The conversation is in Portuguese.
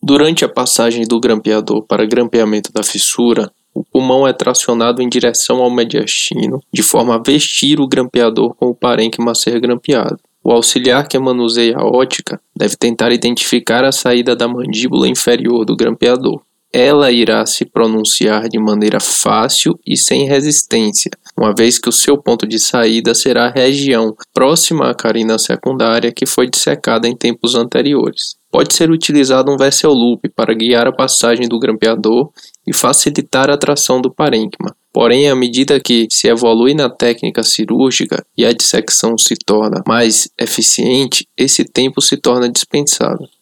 Durante a passagem do grampeador para grampeamento da fissura, o pulmão é tracionado em direção ao mediastino, de forma a vestir o grampeador com o parênquima a ser grampeado. O auxiliar que manuseia a ótica deve tentar identificar a saída da mandíbula inferior do grampeador. Ela irá se pronunciar de maneira fácil e sem resistência, uma vez que o seu ponto de saída será a região próxima à carina secundária que foi dissecada em tempos anteriores. Pode ser utilizado um vessel loop para guiar a passagem do grampeador e facilitar a tração do parênquima. Porém, à medida que se evolui na técnica cirúrgica e a dissecção se torna mais eficiente, esse tempo se torna dispensável.